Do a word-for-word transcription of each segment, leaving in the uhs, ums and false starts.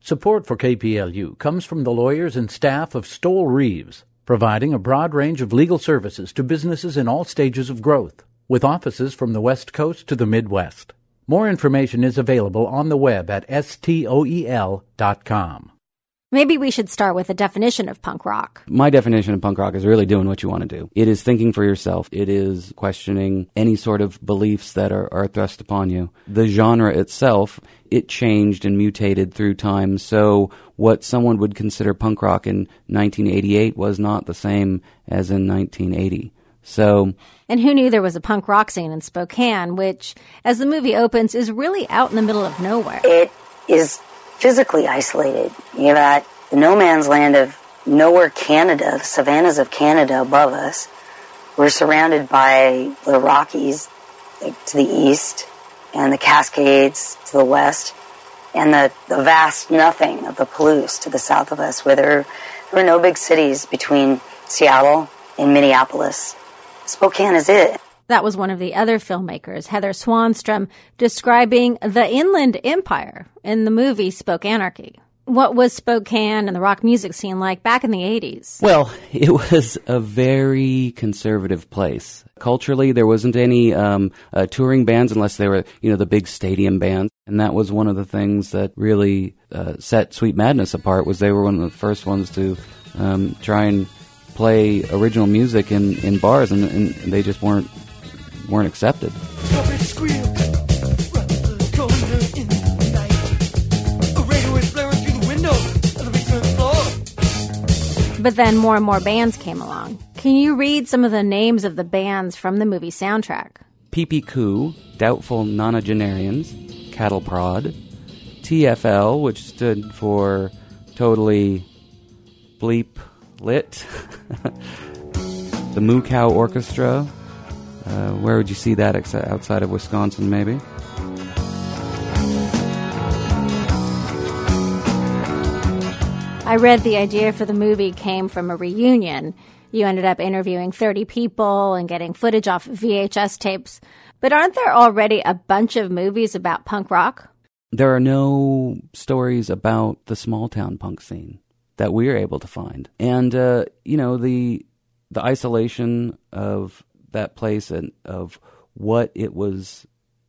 Support for K P L U comes from the lawyers and staff of Stoll Reeves, providing a broad range of legal services to businesses in all stages of growth, with offices from the West Coast to the Midwest. More information is available on the web at stoel dot com. Maybe we should start with a definition of punk rock. My definition of punk rock is really doing what you want to do. It is thinking for yourself. It is questioning any sort of beliefs that are, are thrust upon you. The genre itself, it changed and mutated through time. So what someone would consider punk rock in nineteen eighty-eight was not the same as in nineteen eighty. So, and who knew there was a punk rock scene in Spokane, which, as the movie opens, is really out in the middle of nowhere. It is physically isolated. You're at the no man's land of nowhere, Canada, the savannas of Canada above us. We're surrounded by the Rockies like, to the east and the Cascades to the west and the, the vast nothing of the Palouse to the south of us, where there, there are no big cities between Seattle and Minneapolis. Spokane is it. That was one of the other filmmakers, Heather Swanstrom, describing the Inland Empire in the movie Spokanearchy. What was Spokane and the rock music scene like back in the eighties? Well, it was a very conservative place. Culturally, there wasn't any um, uh, touring bands unless they were, you know, the big stadium bands. And that was one of the things that really uh, set Sweet Madness apart, was they were one of the first ones to um, try and play original music in, in bars, and, and they just weren't weren't accepted. But then more and more bands came along. Can you read some of the names of the bands from the movie soundtrack? P P Coup, Doubtful Nonagenarians, Cattle Prod, T F L, which stood for Totally Bleep Lit, the Moo Cow Orchestra. Uh, where would you see that ex- outside of Wisconsin, maybe? I read the idea for the movie came from a reunion. You ended up interviewing thirty people and getting footage off V H S tapes. But aren't there already a bunch of movies about punk rock? There are no stories about the small town punk scene that we are able to find. And, uh, you know, the the isolation of that place and of what it was,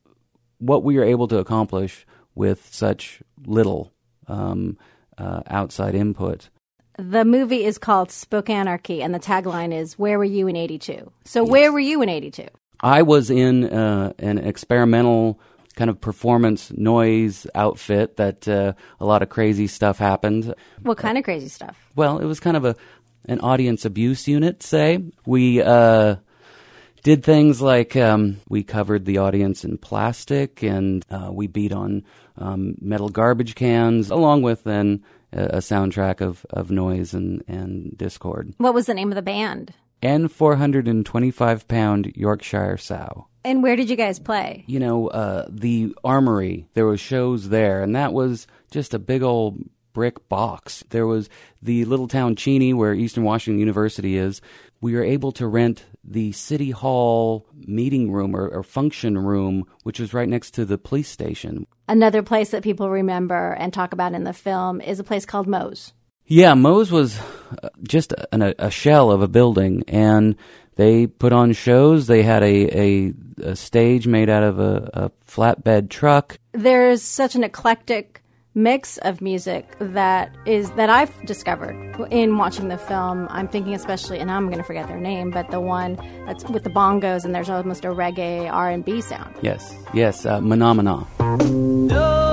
what we were able to accomplish with such little um, uh, outside input. The movie is called Spokanearchy, and the tagline is, "Where were you in eighty-two?" So yes. Where were you in eighty-two? I was in uh, an experimental kind of performance noise outfit that uh, a lot of crazy stuff happened. What kind of crazy stuff? Well, it was kind of a an audience abuse unit, say. We uh, did things like um, we covered the audience in plastic, and uh, we beat on um, metal garbage cans, along with then a, a soundtrack of, of noise and, and discord. What was the name of the band? N four hundred twenty-five pound Yorkshire Sow. And where did you guys play? You know, uh, the Armory. There was shows there, and that was just a big old brick box. There was the little town Cheney, where Eastern Washington University is. We were able to rent the City Hall meeting room or, or function room, which was right next to the police station. Another place that people remember and talk about in the film is a place called Moe's. Yeah, Moe's was just a, a shell of a building, and they put on shows. They had a, a, a stage made out of a, a flatbed truck. There's such an eclectic mix of music that is that I've discovered in watching the film. I'm thinking especially, and I'm going to forget their name, but the one that's with the bongos, and there's almost a reggae R and B sound. Yes, yes, uh, Manamana. No,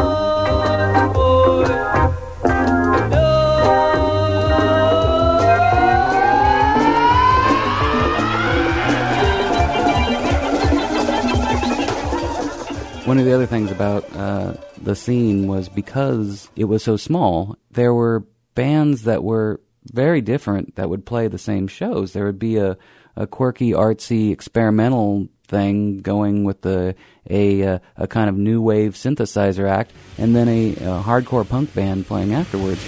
One of the other things about uh, the scene was because it was so small, there were bands that were very different that would play the same shows. There would be a, a quirky, artsy, experimental thing going with the a a, a kind of new wave synthesizer act, and then a, a hardcore punk band playing afterwards.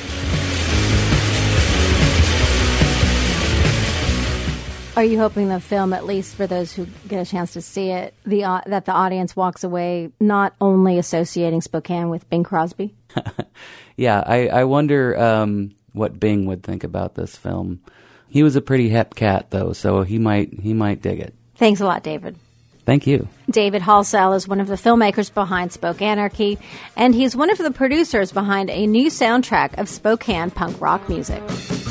Are you hoping the film, at least for those who get a chance to see it, the uh, that the audience walks away not only associating Spokane with Bing Crosby? Yeah, I, I wonder um, what Bing would think about this film. He was a pretty hep cat, though, so he might he might dig it. Thanks a lot, David. Thank you. David Halsell is one of the filmmakers behind Spokanarchy, and he's one of the producers behind a new soundtrack of Spokane punk rock music.